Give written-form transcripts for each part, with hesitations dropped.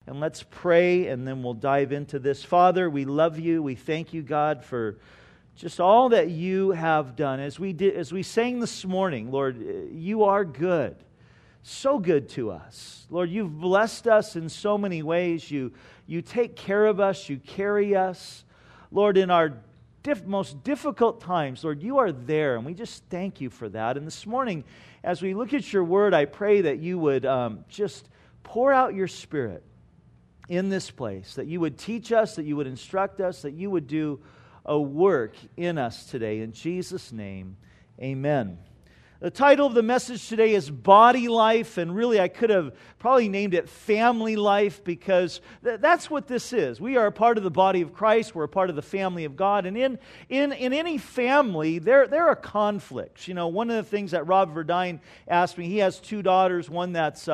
And let's pray, and then we'll dive into this. Father, we love you. We thank you, God, for just all that you have done. As we sang this morning, Lord, you are good. So good to us. Lord, you've blessed us in so many ways. You take care of us. You carry us. Lord, in our most difficult times, Lord, you are there, and we just thank you for that. And this morning, as we look at your word, I pray that you would just pour out your Spirit in this place, that you would teach us, that you would instruct us, that you would do a work in us today. In Jesus' name, amen. The title of the message today is Body Life, and really I could have probably named it Family Life, because that's what this is. We are a part of the body of Christ. We're a part of the family of God. And in any family, there are conflicts. You know, one of the things that Rob Verdine asked me, he has two daughters, one that's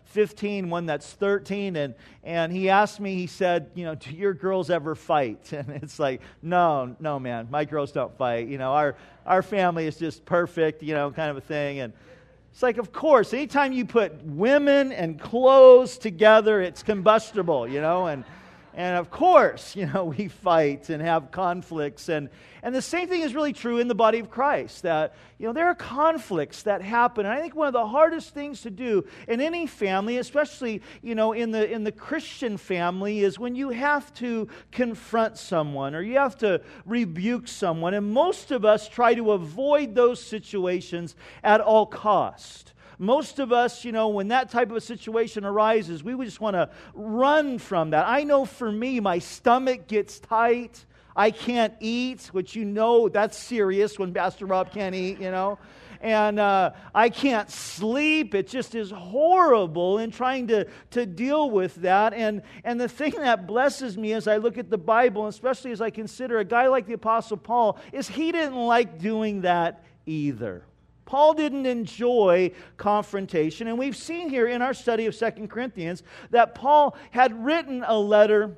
15, one that's 13, and he asked me, he said, you know, do your girls ever fight? And it's like, no, man, my girls don't fight. You know, our family is just perfect, you know, kind of a thing. And it's like, of course, anytime you put women and clothes together, it's combustible, you know, and of course, you know, we fight and have conflicts. And the same thing is really true in the body of Christ, that, you know, there are conflicts that happen. And I think one of the hardest things to do in any family, especially, you know, in the Christian family, is when you have to confront someone or you have to rebuke someone. And most of us try to avoid those situations at all cost. Most of us, you know, when that type of a situation arises, we would just want to run from that. I know for me, my stomach gets tight. I can't eat, which you know that's serious when Pastor Rob can't eat, you know. And I can't sleep. It just is horrible in trying to deal with that. And the thing that blesses me as I look at the Bible, especially as I consider a guy like the Apostle Paul, is he didn't like doing that either. Paul didn't enjoy confrontation, and we've seen here in our study of 2 Corinthians that Paul had written the letter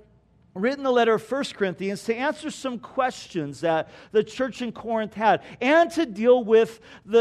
of 1 Corinthians to answer some questions that the church in Corinth had and to deal with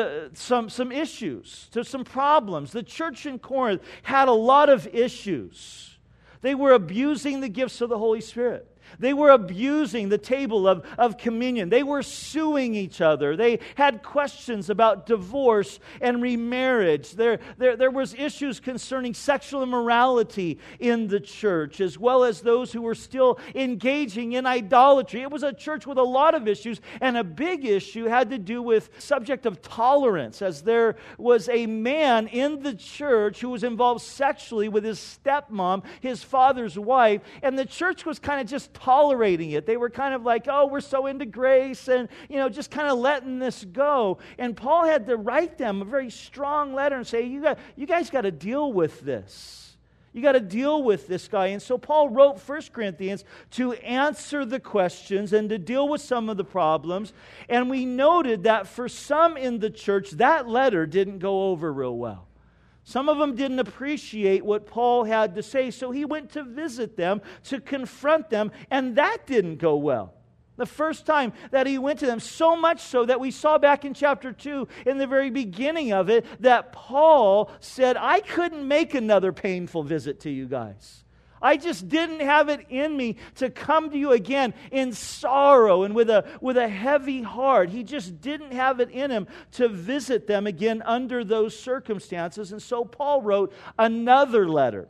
some issues, some problems. The church in Corinth had a lot of issues. They were abusing the gifts of the Holy Spirit. They were abusing the table of communion. They were suing each other. They had questions about divorce and remarriage. There was issues concerning sexual immorality in the church, as well as those who were still engaging in idolatry. It was a church with a lot of issues, and a big issue had to do with subject of tolerance, as there was a man in the church who was involved sexually with his stepmom, his father's wife, and the church was kind of just tolerating it. They were kind of like, oh, we're so into grace, and, you know, just kind of letting this go. And Paul had to write them a very strong letter and say, you guys got to deal with this. You got to deal with this guy. And so Paul wrote 1 Corinthians to answer the questions and to deal with some of the problems. And we noted that for some in the church, that letter didn't go over real well. Some of them didn't appreciate what Paul had to say, so he went to visit them, to confront them, and that didn't go well. The first time that he went to them, so much so that we saw back in chapter 2, in the very beginning of it, that Paul said, I couldn't make another painful visit to you guys. I just didn't have it in me to come to you again in sorrow and with a heavy heart. He just didn't have it in him to visit them again under those circumstances. And so Paul wrote another letter.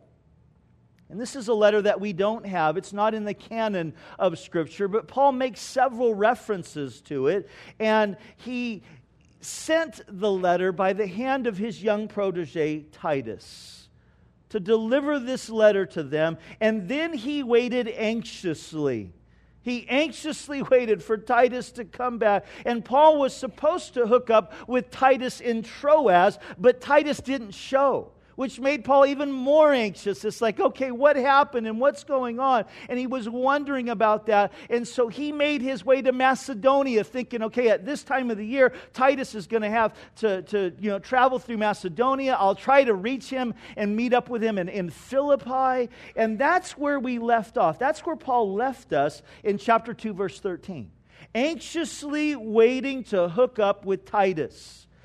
And this is a letter that we don't have. It's not in the canon of Scripture, but Paul makes several references to it. And he sent the letter by the hand of his young protege, Titus, to deliver this letter to them, and then he waited anxiously. He anxiously waited for Titus to come back, and Paul was supposed to hook up with Titus in Troas, but Titus didn't show, which made Paul even more anxious. It's like, okay, what happened and what's going on? And he was wondering about that. And so he made his way to Macedonia thinking, okay, at this time of the year, Titus is going to have to travel through Macedonia. I'll try to reach him and meet up with him in Philippi. And that's where we left off. That's where Paul left us in chapter 2, verse 13. Anxiously waiting to hook up with Titus.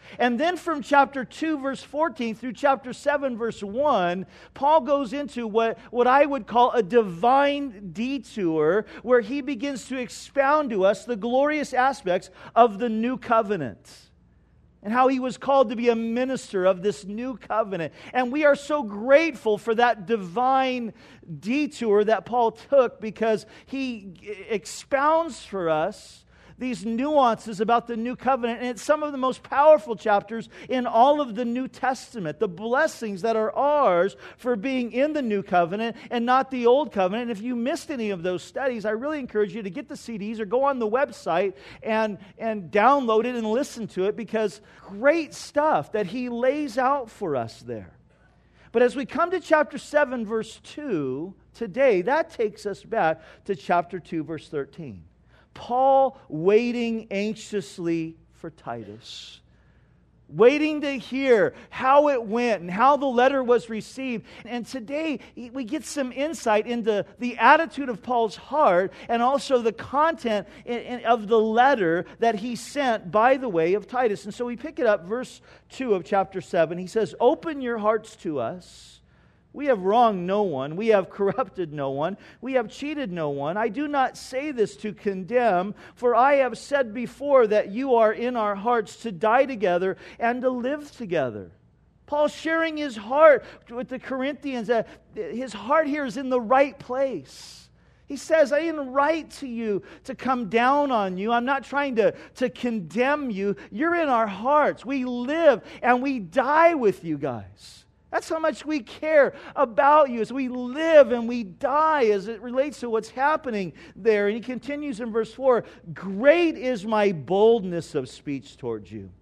And then from chapter 2, verse 14 through chapter 7, verse 1, Paul goes into what I would call a divine detour, where he begins to expound to us the glorious aspects of the new covenant and how he was called to be a minister of this new covenant. And we are so grateful for that divine detour that Paul took, because he expounds for us these nuances about the new covenant. And it's some of the most powerful chapters in all of the New Testament. The blessings that are ours for being in the new covenant and not the old covenant. And if you missed any of those studies, I really encourage you to get the CDs or go on the website and download it and listen to it, because great stuff that he lays out for us there. But as we come to chapter 7, verse 2, today, that takes us back to chapter 2, verse 13. Paul waiting anxiously for Titus, waiting to hear how it went and how the letter was received. And today we get some insight into the attitude of Paul's heart and also the content of the letter that he sent by the way of Titus. And so we pick it up, verse 2 of chapter 7. He says, "Open your hearts to us. We have wronged no one. We have corrupted no one. We have cheated no one. I do not say this to condemn, for I have said before that you are in our hearts to die together and to live together." Paul's sharing his heart with the Corinthians. His heart here is in the right place. He says, I didn't write to you to come down on you. I'm not trying to condemn you. You're in our hearts. We live and we die with you guys. That's how much we care about you as we live and we die as it relates to what's happening there. And he continues in verse 4, "Great is my boldness of speech towards you.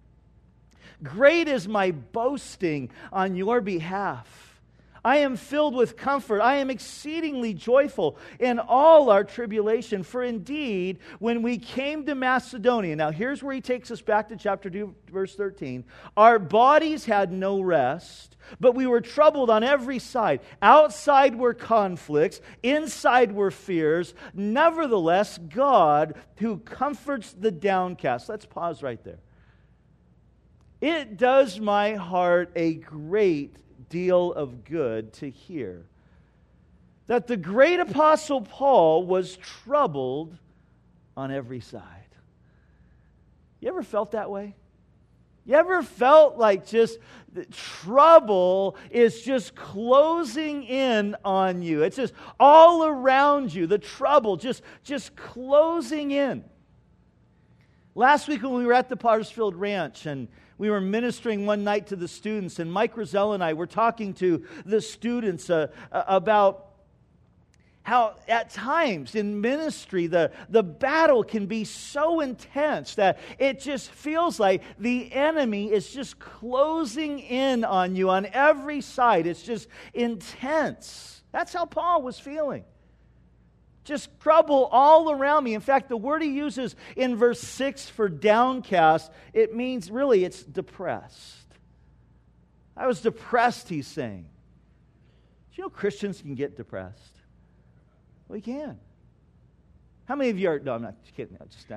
Great is my boasting on your behalf. I am filled with comfort. I am exceedingly joyful in all our tribulation. For indeed, when we came to Macedonia," now here's where he takes us back to chapter 2, verse 13. "Our bodies had no rest, but we were troubled on every side. Outside were conflicts, inside were fears. Nevertheless, God, who comforts the downcast." Let's pause right there. It does my heart a great deal of good to hear that the great apostle Paul was troubled on every side. You ever felt that way? You ever felt like just the trouble is just closing in on you? It's just all around you, the trouble just closing in. Last week when we were at the Pottersfield Ranch and we were ministering one night to the students, and Mike Rozelle and I were talking to the students about how at times in ministry the battle can be so intense that it just feels like the enemy is just closing in on you on every side. It's just intense. That's how Paul was feeling. Just trouble all around me. In fact, the word he uses in verse 6 for downcast, it means really it's depressed. I was depressed, he's saying. Do you know Christians can get depressed? We can. How many of you are... No, I'm not kidding.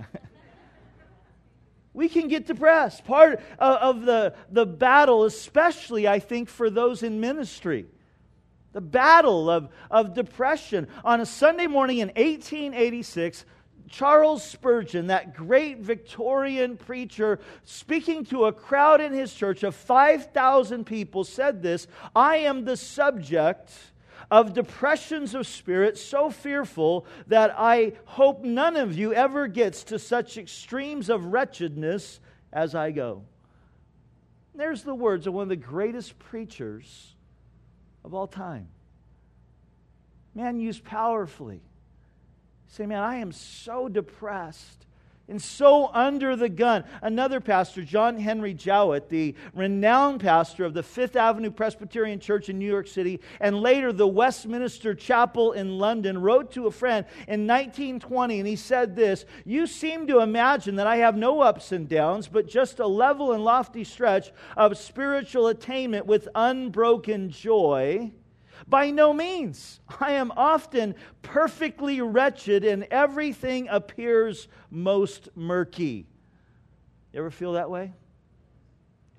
We can get depressed. Part of the battle, especially, I think, for those in ministry. The battle of depression. On a Sunday morning in 1886, Charles Spurgeon, that great Victorian preacher, speaking to a crowd in his church of 5,000 people, said this, "I am the subject of depressions of spirit so fearful that I hope none of you ever gets to such extremes of wretchedness as I go." There's the words of one of the greatest preachers of all time. Man, used powerfully. Say, man, I am so depressed and so under the gun. Another pastor, John Henry Jowett, the renowned pastor of the Fifth Avenue Presbyterian Church in New York City and later the Westminster Chapel in London, wrote to a friend in 1920, and he said this, "You seem to imagine that I have no ups and downs, but just a level and lofty stretch of spiritual attainment with unbroken joy. By no means. I am often perfectly wretched and everything appears most murky." You ever feel that way?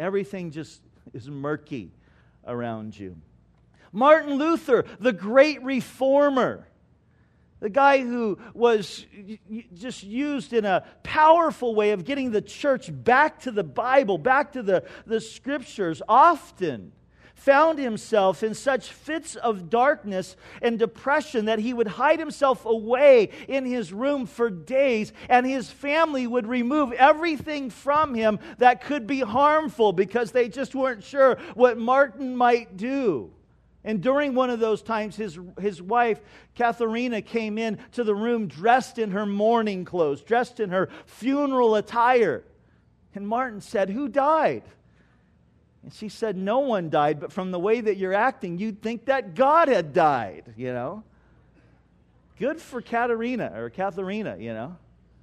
everything just is murky around you. Martin Luther, the great reformer, the guy who was just used in a powerful way of getting the church back to the Bible, back to the Scriptures, often found himself in such fits of darkness and depression that he would hide himself away in his room for days, and his family would remove everything from him that could be harmful because they just weren't sure what Martin might do. And during one of those times, his wife, Katharina, came in to the room dressed in her mourning clothes, dressed in her funeral attire. And Martin said, "Who died?" And she said, "No one died, but from the way that you're acting, you'd think that God had died, you know." Good for Katharina, you know.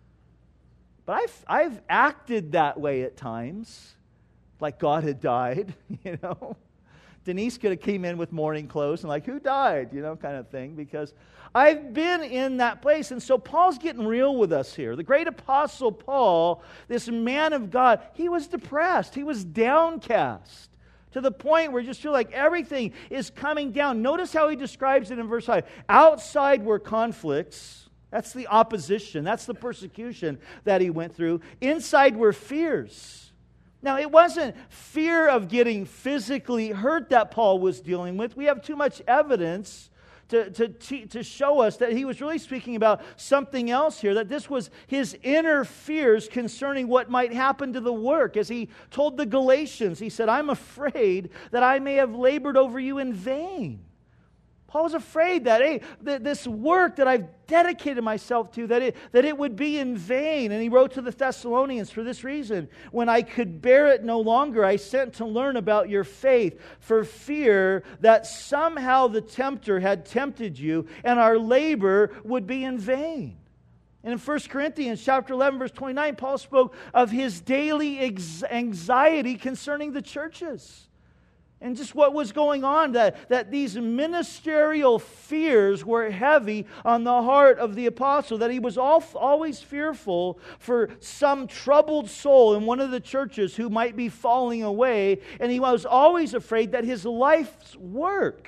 But I've acted that way at times, like God had died, you know. Denise could have came in with mourning clothes and like, "Who died?" you know, kind of thing, because I've been in that place. And so Paul's getting real with us here. The great apostle Paul, this man of God, he was depressed. He was downcast to the point where you just feel like everything is coming down. Notice how he describes it in verse 5. Outside were conflicts. That's the opposition. That's the persecution that he went through. Inside were fears. Now, it wasn't fear of getting physically hurt that Paul was dealing with. We have too much evidence to show us that he was really speaking about something else here, that this was his inner fears concerning what might happen to the work. As he told the Galatians, he said, "I'm afraid that I may have labored over you in vain." Paul was afraid that, hey, this work that I've dedicated myself to, that it would be in vain. And he wrote to the Thessalonians, "For this reason, when I could bear it no longer, I sent to learn about your faith, for fear that somehow the tempter had tempted you, and our labor would be in vain." And in 1 Corinthians chapter 11, verse 29, Paul spoke of his daily anxiety concerning the churches. And just what was going on, that these ministerial fears were heavy on the heart of the apostle, that he was always fearful for some troubled soul in one of the churches who might be falling away, and he was always afraid that his life's work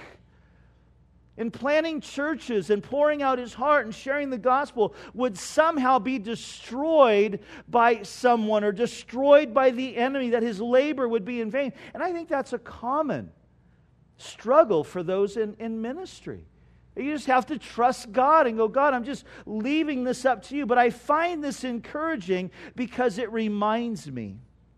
in planning churches and pouring out his heart and sharing the gospel would somehow be destroyed by someone or destroyed by the enemy, that his labor would be in vain. And I think that's a common struggle for those in ministry. You just have to trust God and go, "God, I'm just leaving this up to you." But I find this encouraging because it reminds me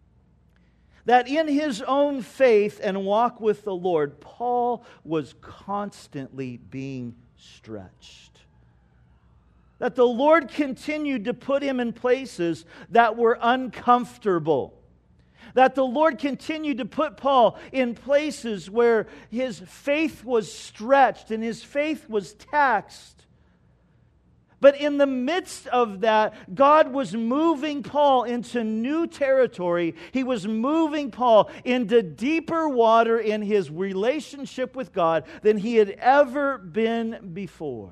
that in his own faith and walk with the Lord, Paul was constantly being stretched. That the Lord continued to put him in places that were uncomfortable. That the Lord continued to put Paul in places where his faith was stretched and his faith was taxed. But in the midst of that, God was moving Paul into new territory. He was moving Paul into deeper water in his relationship with God than he had ever been before.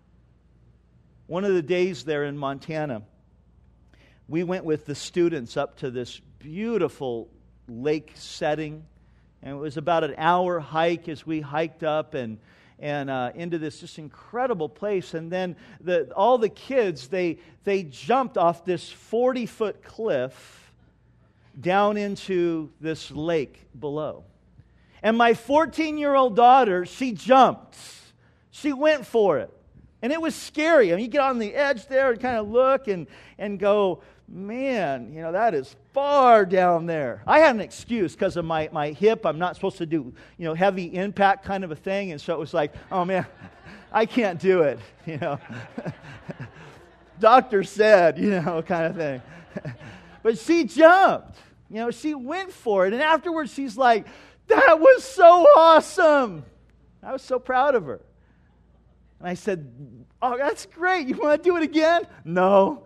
One of the days there in Montana, we went with the students up to this beautiful lake setting. And it was about an hour hike as we hiked up and into this just incredible place. And then all the kids, they jumped off this 40-foot cliff down into this lake below. And my 14-year-old daughter, she jumped. She went for it. And it was scary. I mean, you get on the edge there and kind of look and go, "Man, that is far down there." I had an excuse because of my hip. I'm not supposed to do, heavy impact kind of a thing. And so it was like, "Oh, man, I can't do it." Doctor said, kind of thing. But she jumped. She went for it. And afterwards, she's like, "That was so awesome." I was so proud of her. And I said, "Oh, that's great. You want to do it again?" "No."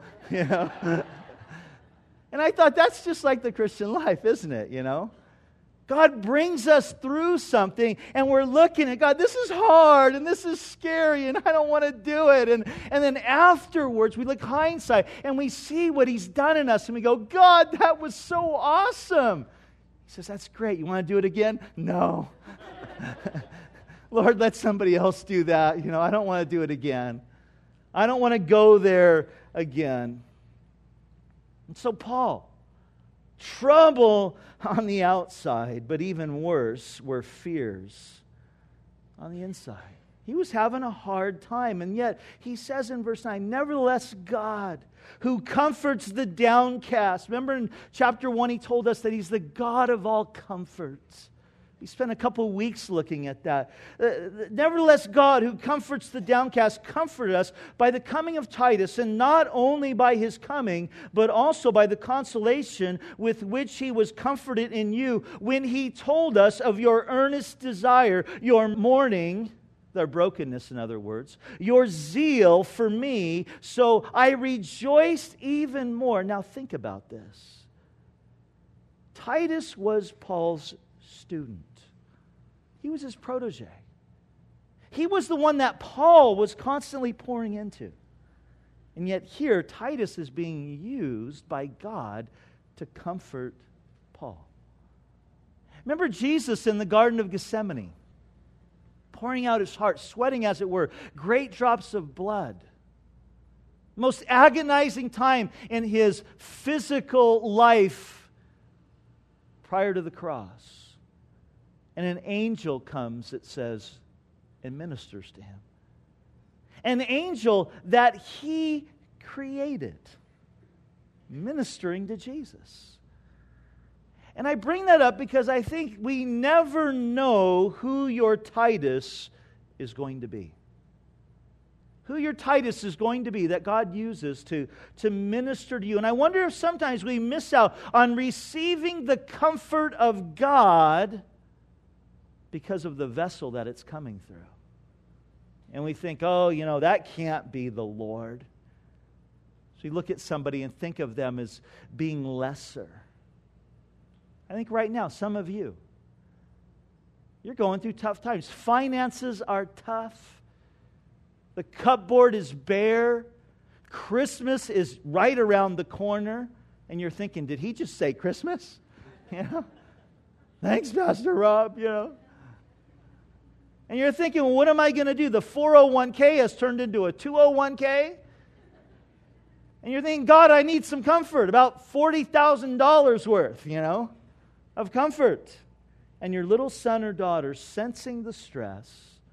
And I thought, that's just like the Christian life, isn't it? God brings us through something, and we're looking at God, this is hard, and this is scary, and I don't want to do it. And then afterwards, we look hindsight, and we see what He's done in us, and we go, "God, that was so awesome." He says, that's great. You want to do it again? No. Lord, let somebody else do that. I don't want to do it again. I don't want to go there again. And so Paul, trouble on the outside, but even worse were fears on the inside. He was having a hard time, and yet he says in verse 9, nevertheless God, who comforts the downcast. Remember in chapter 1 he told us that He's the God of all comfort. We spent a couple weeks looking at that. Nevertheless, God, who comforts the downcast, comforted us by the coming of Titus, and not only by his coming, but also by the consolation with which he was comforted in you when he told us of your earnest desire, your mourning, their brokenness, in other words, your zeal for me, so I rejoiced even more. Now think about this. Titus was Paul's student. He was his protege. He was the one that Paul was constantly pouring into. And yet here, Titus is being used by God to comfort Paul. Remember Jesus in the Garden of Gethsemane, pouring out his heart, sweating as it were, great drops of blood. Most agonizing time in his physical life prior to the cross. And an angel comes, it says, and ministers to him. An angel that he created, ministering to Jesus. And I bring that up because I think we never know who your Titus is going to be. Who your Titus is going to be that God uses to minister to you. And I wonder if sometimes we miss out on receiving the comfort of God because of the vessel that it's coming through. And we think, that can't be the Lord. So you look at somebody and think of them as being lesser. I think right now, some of you're going through tough times. Finances are tough. The cupboard is bare. Christmas is right around the corner. And you're thinking, did he just say Christmas? Thanks, Pastor Rob, And you're thinking, well, what am I going to do? The 401k has turned into a 201k. And you're thinking, God, I need some comfort, about $40,000 worth, of comfort. And your little son or daughter, sensing the stress,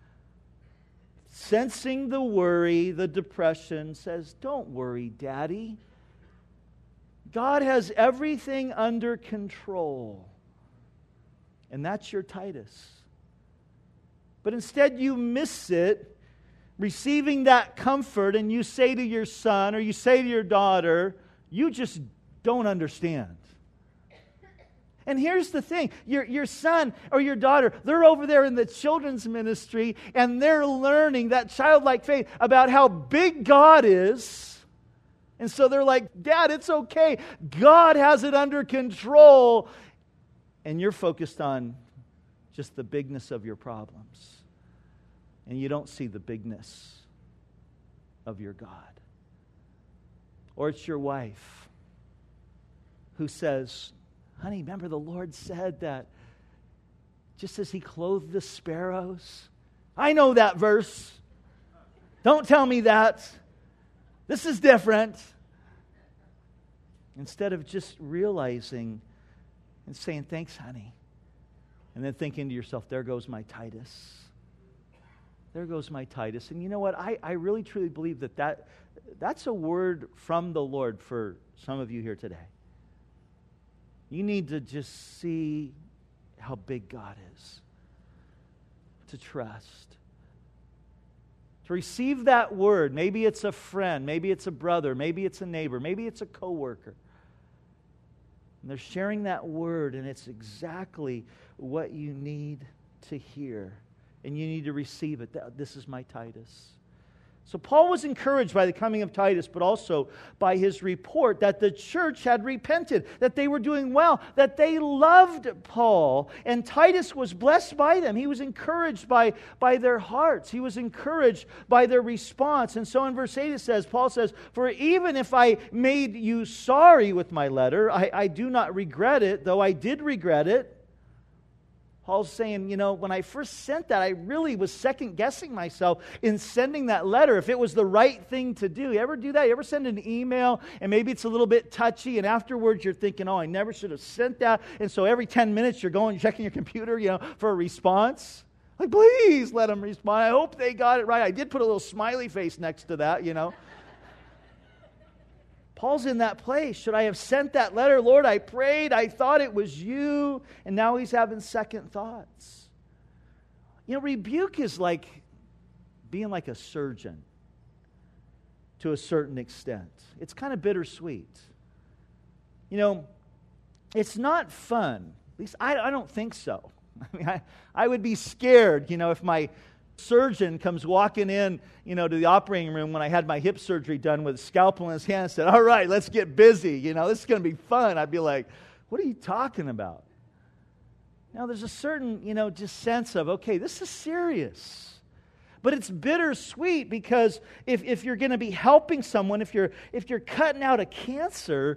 sensing the worry, the depression, says, don't worry, Daddy. God has everything under control. And that's your Titus. But instead you miss it, receiving that comfort, and you say to your son or you say to your daughter, you just don't understand. And here's the thing, your son or your daughter, they're over there in the children's ministry, and they're learning that childlike faith about how big God is. And so they're like, Dad, it's okay. God has it under control. And you're focused on just the bigness of your problems. And you don't see the bigness of your God. Or it's your wife who says, honey, remember the Lord said that just as He clothed the sparrows? I know that verse. Don't tell me that. This is different. Instead of just realizing and saying, thanks, honey. And then thinking to yourself, there goes my Titus. There goes my Titus. And you know what? I really truly believe that's a word from the Lord for some of you here today. You need to just see how big God is. To trust. To receive that word. Maybe it's a friend. Maybe it's a brother. Maybe it's a neighbor. Maybe it's a coworker. And they're sharing that word, and it's exactly what you need to hear. And you need to receive it. This is my Titus. So Paul was encouraged by the coming of Titus, but also by his report that the church had repented, that they were doing well, that they loved Paul. And Titus was blessed by them. He was encouraged by their hearts. He was encouraged by their response. And so in verse 8 it says, Paul says, "For even if I made you sorry with my letter, I do not regret it, though I did regret it." Paul's saying, when I first sent that, I really was second-guessing myself in sending that letter, if it was the right thing to do. You ever do that? You ever send an email, and maybe it's a little bit touchy, and afterwards you're thinking, I never should have sent that. And so every 10 minutes you're going, checking your computer, for a response. Like, please let them respond. I hope they got it right. I did put a little smiley face next to that, Paul's in that place. Should I have sent that letter? Lord, I prayed. I thought it was you. And now he's having second thoughts. Rebuke is like being like a surgeon to a certain extent. It's kind of bittersweet. It's not fun. At least I don't think so. I would be scared, if my surgeon comes walking in, to the operating room when I had my hip surgery done with a scalpel in his hand and said, "All right, let's get busy. This is going to be fun." I'd be like, "What are you talking about?" Now, there's a certain, just sense of, okay, this is serious. But it's bittersweet because if you're going to be helping someone, if you're cutting out a cancer,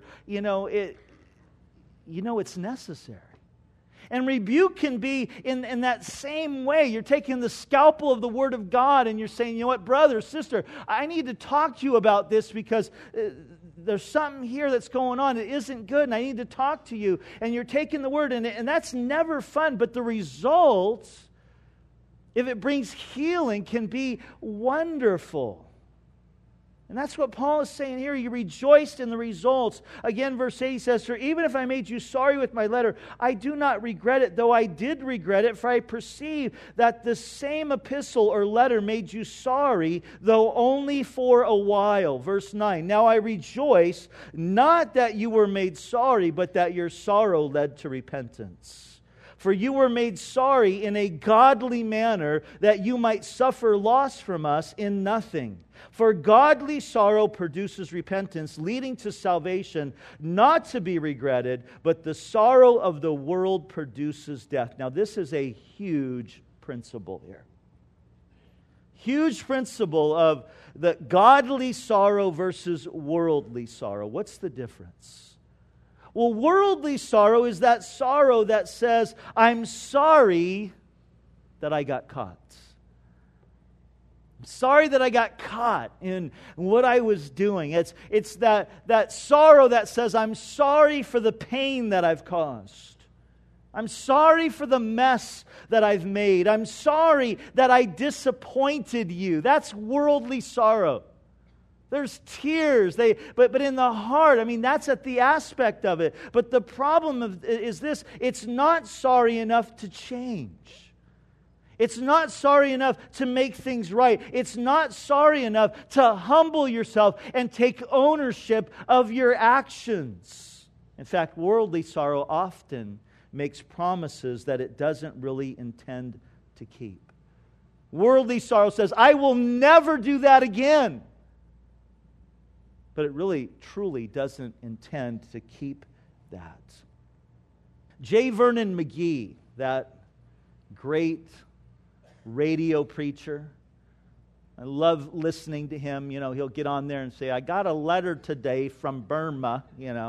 it's necessary. And rebuke can be in that same way. You're taking the scalpel of the Word of God and you're saying, what, brother, sister, I need to talk to you about this because there's something here that's going on. It isn't good and I need to talk to you. And you're taking the Word and that's never fun. But the result, if it brings healing, can be wonderful. And that's what Paul is saying here. He rejoiced in the results. Again, verse 8 says, "For even if I made you sorry with my letter, I do not regret it, though I did regret it, for I perceive that the same epistle or letter made you sorry, though only for a while." Verse 9, "Now I rejoice, not that you were made sorry, but that your sorrow led to repentance. For you were made sorry in a godly manner, that you might suffer loss from us in nothing. For godly sorrow produces repentance, leading to salvation, not to be regretted, but the sorrow of the world produces death." Now, this is a huge principle here. Huge principle of the godly sorrow versus worldly sorrow. What's the difference? Well, worldly sorrow is that sorrow that says, "I'm sorry that I got caught. Sorry that I got caught in what I was doing." It's that sorrow that says, "I'm sorry for the pain that I've caused. I'm sorry for the mess that I've made. I'm sorry that I disappointed you." That's worldly sorrow. There's tears, but in the heart, that's at the aspect of it. But the problem is this: it's not sorry enough to change. It's not sorry enough to make things right. It's not sorry enough to humble yourself and take ownership of your actions. In fact, worldly sorrow often makes promises that it doesn't really intend to keep. Worldly sorrow says, "I will never do that again." But it really, truly doesn't intend to keep that. J. Vernon McGee, that great radio preacher, I love listening to him. He'll get on there and say, "I got a letter today from Burma,"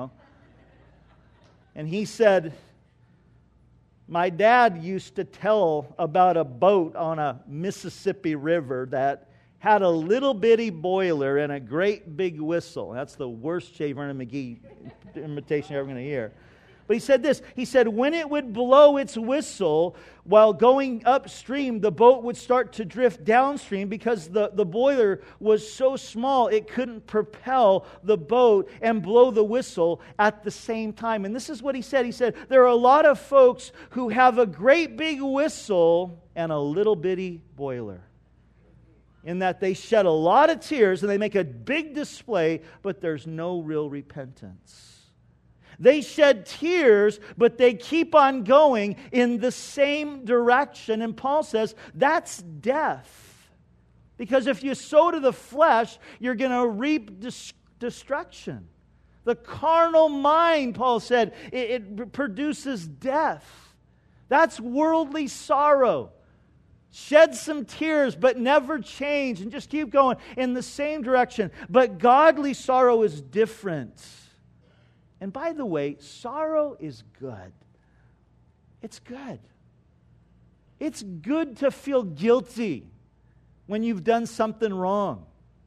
And he said, "My dad used to tell about a boat on a Mississippi River that had a little bitty boiler and a great big whistle." That's the worst J. Vernon McGee imitation you're ever going to hear. But he said this, he said, "When it would blow its whistle while going upstream, the boat would start to drift downstream because the boiler was so small it couldn't propel the boat and blow the whistle at the same time." And this is what he said. He said, "There are a lot of folks who have a great big whistle and a little bitty boiler, in that they shed a lot of tears and they make a big display, but there's no real repentance. They shed tears, but they keep on going in the same direction." And Paul says that's death. Because if you sow to the flesh, you're going to reap destruction. The carnal mind, Paul said, it produces death. That's worldly sorrow. Shed some tears, but never change, and just keep going in the same direction. But godly sorrow is different. And by the way, sorrow is good. It's good. It's good to feel guilty when you've done something wrong.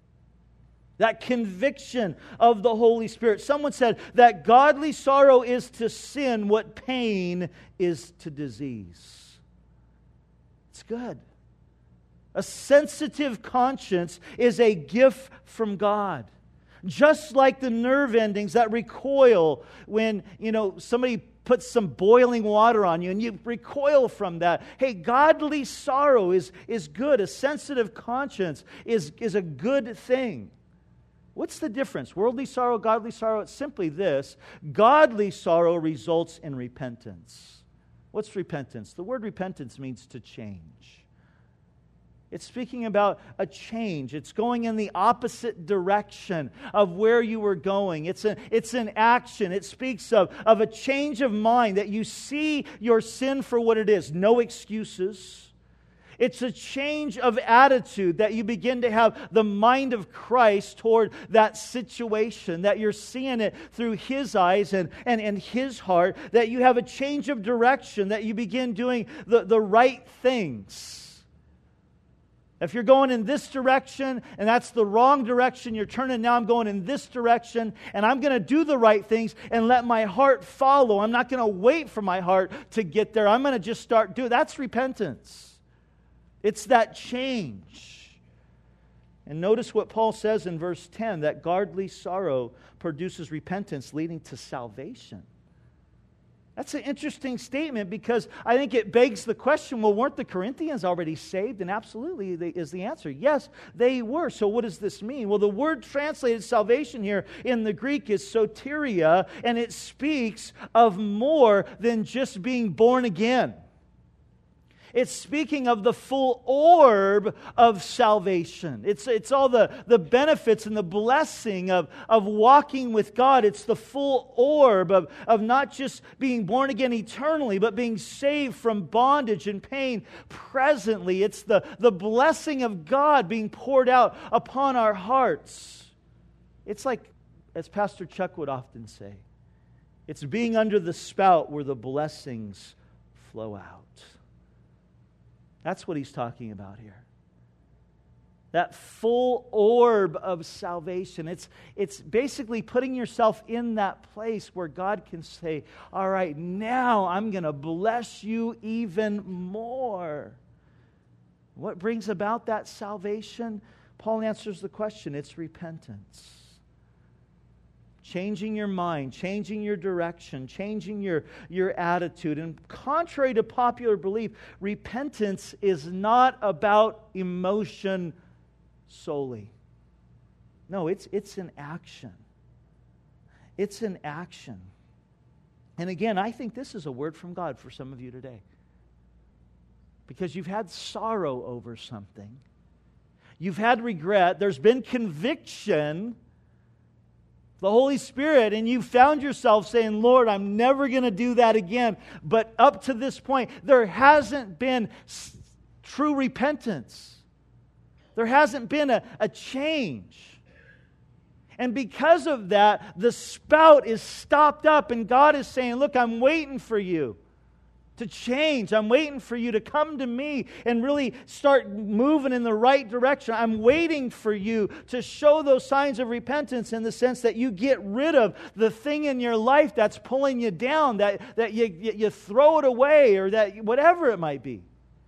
That conviction of the Holy Spirit. Someone said that godly sorrow is to sin what pain is to disease. It's good. A sensitive conscience is a gift from God. Just like the nerve endings that recoil when, somebody puts some boiling water on you and you recoil from that. Hey, godly sorrow is good. A sensitive conscience is a good thing. What's the difference? Worldly sorrow, godly sorrow? It's simply this. Godly sorrow results in repentance. What's repentance? The word repentance means to change. It's speaking about a change. It's going in the opposite direction of where you were going. It's an action. It speaks of a change of mind, that you see your sin for what it is. No excuses. It's a change of attitude, that you begin to have the mind of Christ toward that situation, that you're seeing it through His eyes and His heart, that you have a change of direction, that you begin doing the right things. If you're going in this direction and that's the wrong direction, you're turning, now I'm going in this direction and I'm going to do the right things and let my heart follow. I'm not going to wait for my heart to get there. I'm going to just start doing. That's repentance. It's that change. And notice what Paul says in verse 10, that godly sorrow produces repentance leading to salvation. That's an interesting statement, because I think it begs the question, well, weren't the Corinthians already saved? And absolutely is the answer. Yes, they were. So what does this mean? Well, the word translated salvation here in the Greek is soteria, and it speaks of more than just being born again. It's speaking of the full orb of salvation. It's all the benefits and the blessing of walking with God. It's the full orb of not just being born again eternally, but being saved from bondage and pain presently. It's the blessing of God being poured out upon our hearts. It's like, as Pastor Chuck would often say, it's being under the spout where the blessings flow out. That's what he's talking about here. That full orb of salvation. It's basically putting yourself in that place where God can say, all right, now I'm going to bless you even more. What brings about that salvation? Paul answers the question. It's repentance. Changing your mind, changing your direction, changing your attitude. And contrary to popular belief, repentance is not about emotion solely. No, it's an action. It's an action. And again, I think this is a word from God for some of you today. Because you've had sorrow over something. You've had regret. There's been conviction, the Holy Spirit, and you found yourself saying, Lord, I'm never going to do that again. But up to this point, there hasn't been true repentance. There hasn't been a change. And because of that, the spout is stopped up, and God is saying, look, I'm waiting for you to change. I'm waiting for you to come to me and really start moving in the right direction. I'm waiting for you to show those signs of repentance, in the sense that you get rid of the thing in your life that's pulling you down, that you throw it away, or that whatever it might be.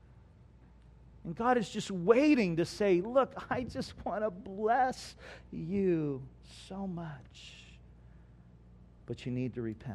And God is just waiting to say, look, I just want to bless you so much. But you need to repent.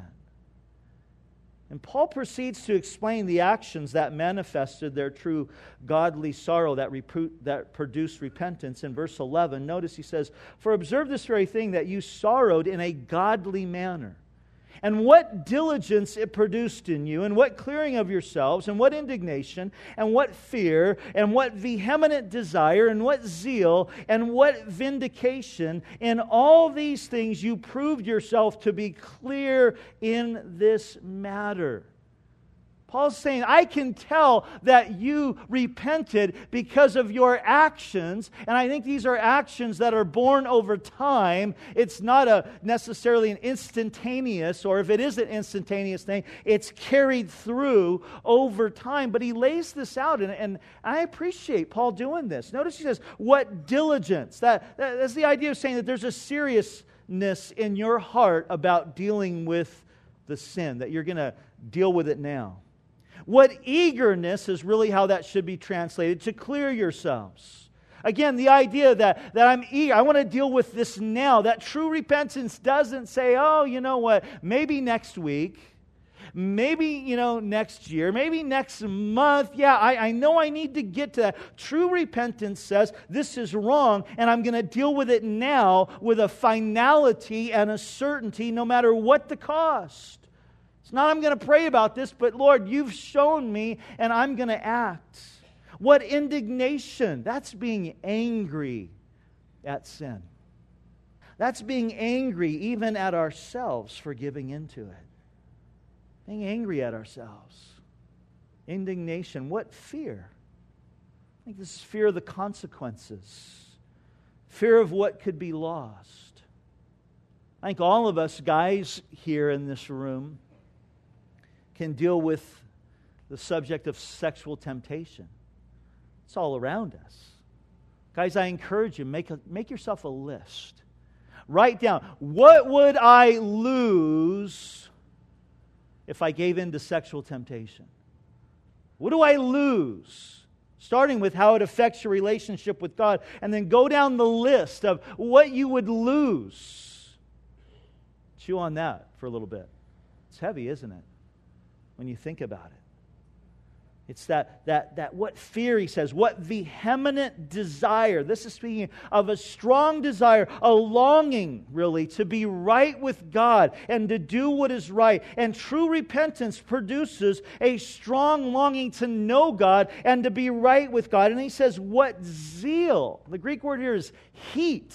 And Paul proceeds to explain the actions that manifested their true godly sorrow that produced repentance. In verse 11, notice he says, "For observe this very thing, that you sorrowed in a godly manner, and what diligence it produced in you, and what clearing of yourselves, and what indignation, and what fear, and what vehement desire, and what zeal, and what vindication. In all these things you proved yourself to be clear in this matter. Paul's saying, I can tell that you repented because of your actions, and I think these are actions that are born over time. It's not necessarily an instantaneous, or if it is an instantaneous thing, it's carried through over time. But he lays this out, and I appreciate Paul doing this. Notice he says, what diligence. That's the idea of saying that there's a seriousness in your heart about dealing with the sin, that you're going to deal with it now. What eagerness is really how that should be translated, to clear yourselves. Again, the idea that I'm eager, I want to deal with this now. That true repentance doesn't say, oh, you know what, maybe next week, maybe, next year, maybe next month. Yeah, I know I need to get to that. True repentance says, this is wrong, and I'm going to deal with it now with a finality and a certainty, no matter what the cost. It's not I'm going to pray about this, but Lord, you've shown me, and I'm going to act. What indignation? That's being angry at sin. That's being angry even at ourselves for giving into it. Being angry at ourselves. Indignation. What fear? I think this is fear of the consequences. Fear of what could be lost. I think all of us guys here in this room can deal with the subject of sexual temptation. It's all around us. Guys, I encourage you, make yourself a list. Write down, what would I lose if I gave in to sexual temptation? What do I lose? Starting with how it affects your relationship with God, and then go down the list of what you would lose. Chew on that for a little bit. It's heavy, isn't it? When you think about it. It's that what fear, he says, what vehement desire. This is speaking of a strong desire, a longing, really, to be right with God and to do what is right. And true repentance produces a strong longing to know God and to be right with God. And he says, what zeal. The Greek word here is heat.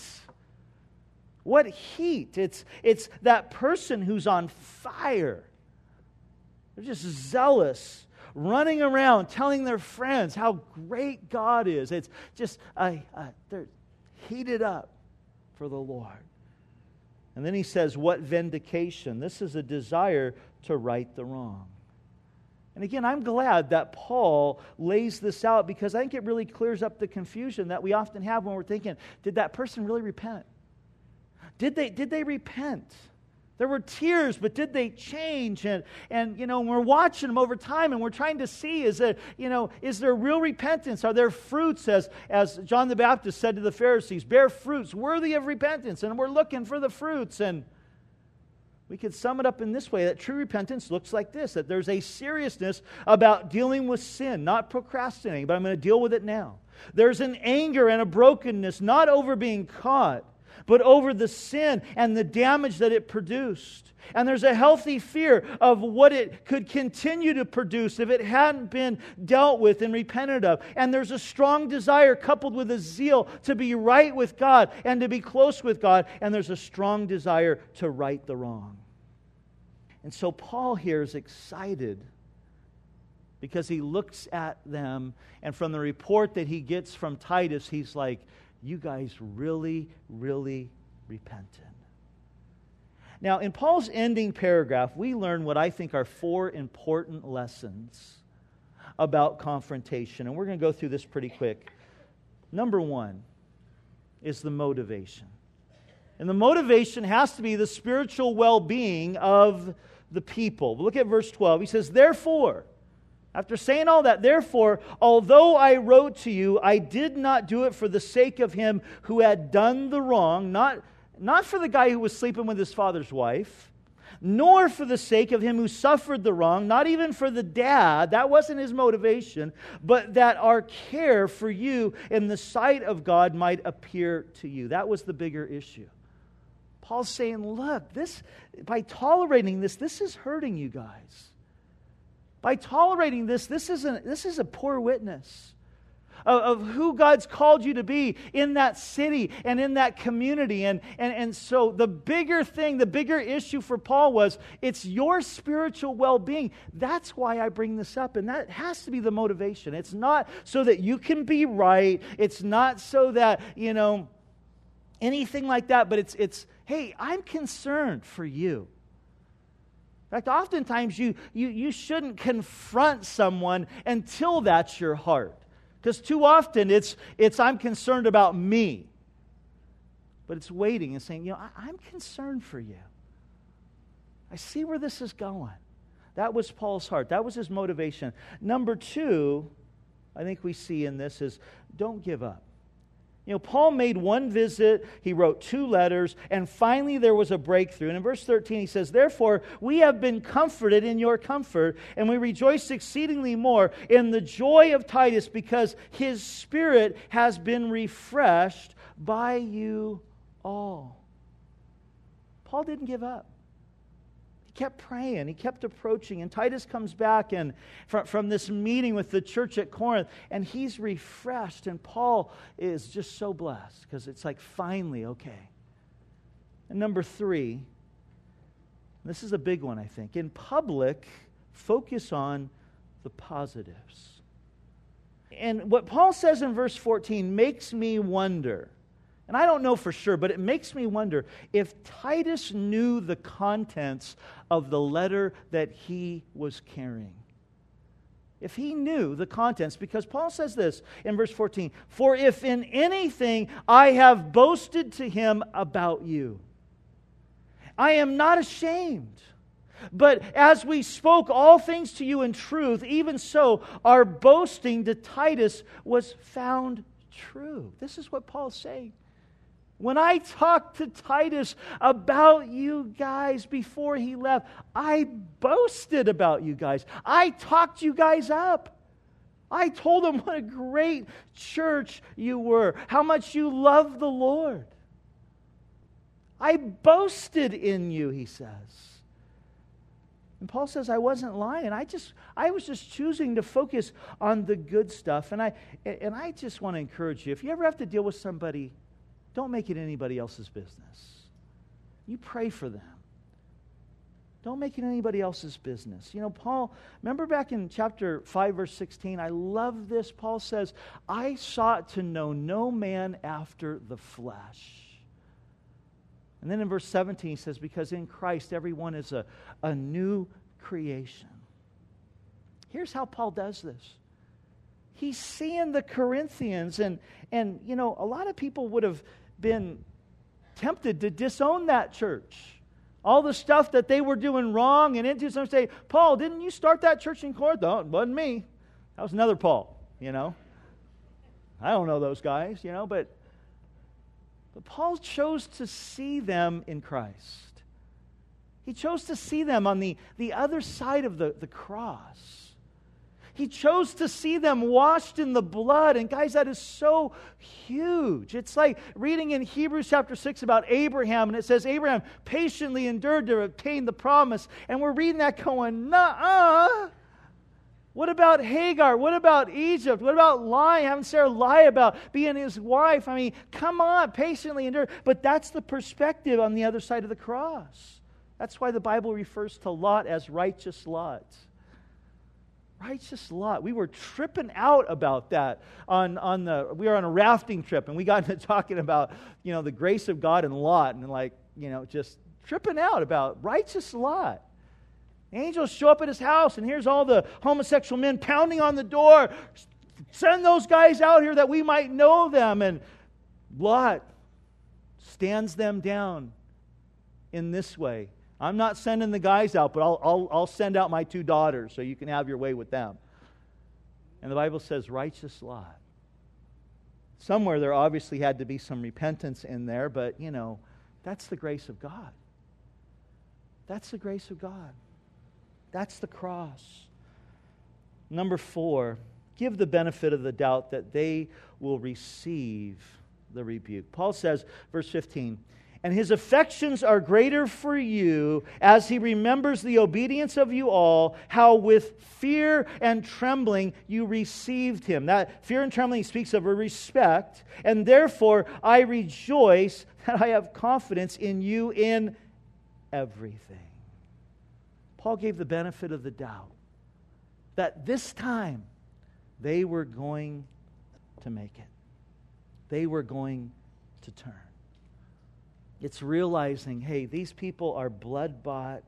What heat? It's that person who's on fire. They're just zealous, running around, telling their friends how great God is. It's just, they're heated up for the Lord. And then he says, what vindication? This is a desire to right the wrong. And again, I'm glad that Paul lays this out, because I think it really clears up the confusion that we often have when we're thinking, did that person really repent? Did they repent? There were tears, but did they change? And we're watching them over time, and we're trying to see, is there real repentance? Are there fruits, as John the Baptist said to the Pharisees, bear fruits worthy of repentance? And we're looking for the fruits. And we could sum it up in this way, that true repentance looks like this, that there's a seriousness about dealing with sin, not procrastinating, but I'm going to deal with it now. There's an anger and a brokenness, not over being caught, but over the sin and the damage that it produced. And there's a healthy fear of what it could continue to produce if it hadn't been dealt with and repented of. And there's a strong desire coupled with a zeal to be right with God and to be close with God. And there's a strong desire to right the wrong. And so Paul here is excited because he looks at them, and from the report that he gets from Titus, he's like, you guys really, really repented. Now, in Paul's ending paragraph, we learn what I think are 4 important lessons about confrontation. And we're going to go through this pretty quick. Number 1 is the motivation. And the motivation has to be the spiritual well-being of the people. Look at verse 12. He says, therefore, after saying all that, therefore, although I wrote to you, I did not do it for the sake of him who had done the wrong, not for the guy who was sleeping with his father's wife, nor for the sake of him who suffered the wrong, not even for the dad, that wasn't his motivation, but that our care for you in the sight of God might appear to you. That was the bigger issue. Paul's saying, look, by tolerating this is hurting you guys. By tolerating this is a poor witness of who God's called you to be in that city and in that community. And so the bigger issue for Paul was, it's your spiritual well-being. That's why I bring this up. And that has to be the motivation. It's not so that you can be right. It's not so that, anything like that. But it's hey, I'm concerned for you. In fact, oftentimes you shouldn't confront someone until that's your heart. Because too often it's I'm concerned about me. But it's waiting and saying, I'm concerned for you. I see where this is going. That was Paul's heart. That was his motivation. Number 2, I think we see in this is don't give up. Paul made one visit, he wrote 2 letters, and finally there was a breakthrough. And in verse 13 he says, therefore we have been comforted in your comfort, and we rejoice exceedingly more in the joy of Titus, because his spirit has been refreshed by you all. Paul didn't give up. He kept praying. He kept approaching. And Titus comes back and from this meeting with the church at Corinth, and he's refreshed. And Paul is just so blessed because it's like, finally, okay. And number 3, this is a big one, I think. In public, focus on the positives. And what Paul says in verse 14 makes me wonder. And I don't know for sure, but it makes me wonder if Titus knew the contents of the letter that he was carrying. If he knew the contents, because Paul says this in verse 14, for if in anything I have boasted to him about you, I am not ashamed. But as we spoke all things to you in truth, even so our boasting to Titus was found true. This is what Paul's saying. When I talked to Titus about you guys before he left, I boasted about you guys. I talked you guys up. I told him what a great church you were, how much you love the Lord. I boasted in you, he says. And Paul says, I wasn't lying. I was just choosing to focus on the good stuff. And I just want to encourage you, if you ever have to deal with somebody, don't make it anybody else's business. You pray for them. Don't make it anybody else's business. Paul, remember back in chapter 5, verse 16, I love this. Paul says, I sought to know no man after the flesh. And then in verse 17 he says, because in Christ everyone is a new creation. Here's how Paul does this. He's seeing the Corinthians, and a lot of people would have been tempted to disown that church. All the stuff that they were doing wrong, and into some say, Paul, didn't you start that church in Corinth? No, it wasn't me. That was another Paul, I don't know those guys, but Paul chose to see them in Christ. He chose to see them on the other side of the cross. He chose to see them washed in the blood. And guys, that is so huge. It's like reading in Hebrews chapter 6 about Abraham, and it says Abraham patiently endured to obtain the promise. And we're reading that going, nuh-uh. What about Hagar? What about Egypt? What about having Sarah lie about being his wife? I mean, come on, patiently endure. But that's the perspective on the other side of the cross. That's why the Bible refers to Lot as righteous Lot. Righteous Lot. We were tripping out about that we were on a rafting trip, and we got into talking about, the grace of God and Lot, and just tripping out about righteous Lot. Angels show up at his house, and here's all the homosexual men pounding on the door. Send those guys out here that we might know them. And Lot stands them down in this way. I'm not sending the guys out, but I'll send out my 2 daughters so you can have your way with them. And the Bible says, righteous Lot. Somewhere there obviously had to be some repentance in there, but, that's the grace of God. That's the grace of God. That's the cross. Number 4, give the benefit of the doubt that they will receive the rebuke. Paul says, verse 15, and His affections are greater for you, as He remembers the obedience of you all, how with fear and trembling you received Him. That fear and trembling speaks of a respect, and therefore I rejoice that I have confidence in you in everything. Paul gave the benefit of the doubt that this time they were going to make it. They were going to turn. It's realizing, hey, these people are blood-bought,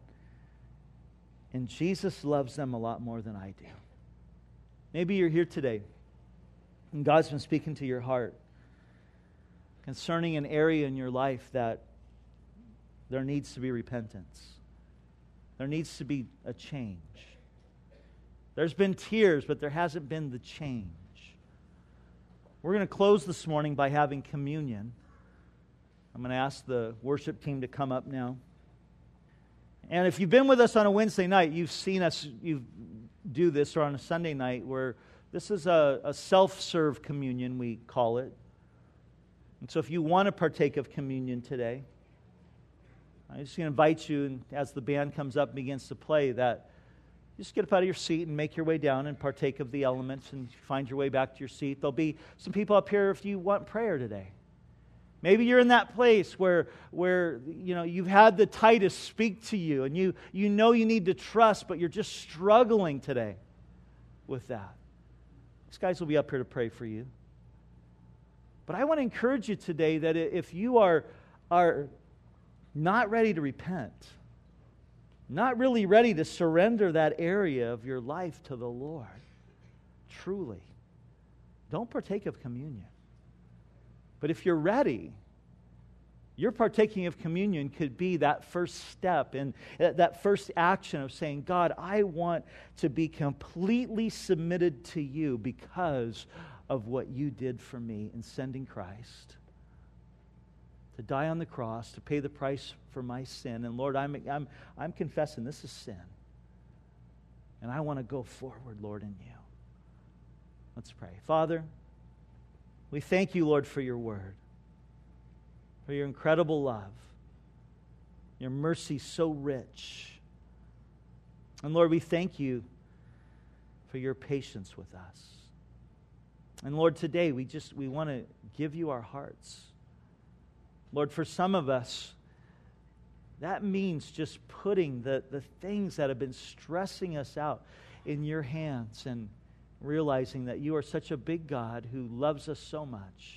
and Jesus loves them a lot more than I do. Maybe you're here today, and God's been speaking to your heart concerning an area in your life that there needs to be repentance. There needs to be a change. There's been tears, but there hasn't been the change. We're going to close this morning by having communion. I'm going to ask the worship team to come up now. And if you've been with us on a Wednesday night, you've seen us do this, or on a Sunday night, where this is a self-serve communion, we call it. And so if you want to partake of communion today, I'm just going to invite you, and as the band comes up and begins to play, that you just get up out of your seat and make your way down and partake of the elements and find your way back to your seat. There'll be some people up here if you want prayer today. Maybe you're in that place where you've had the Titus speak to you, and you know you need to trust, but you're just struggling today with that. These guys will be up here to pray for you. But I want to encourage you today that if you are not ready to repent, not really ready to surrender that area of your life to the Lord, truly, don't partake of communion. But if you're ready, your partaking of communion could be that first step and that first action of saying, God, I want to be completely submitted to you because of what you did for me in sending Christ to die on the cross, to pay the price for my sin. And Lord, I'm confessing this is sin. And I want to go forward, Lord, in you. Let's pray. Father, we thank you, Lord, for your word, for your incredible love, your mercy so rich. And Lord, we thank you for your patience with us. And Lord, today we want to give you our hearts. Lord, for some of us, that means just putting the things that have been stressing us out in your hands and realizing that you are such a big God who loves us so much.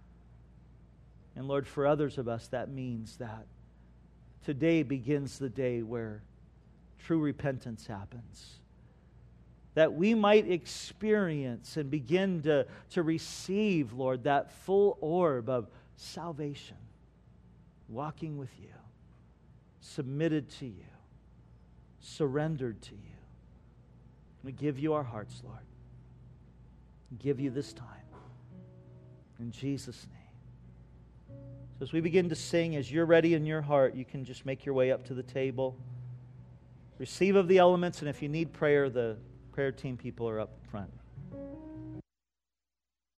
And Lord, for others of us, that means that today begins the day where true repentance happens. That we might experience and begin to receive, Lord, that full orb of salvation, walking with you, submitted to you, surrendered to you. We give you our hearts, Lord. Give you this time. In Jesus' name. So as we begin to sing, as you're ready in your heart, you can just make your way up to the table. Receive of the elements, and if you need prayer, the prayer team people are up front.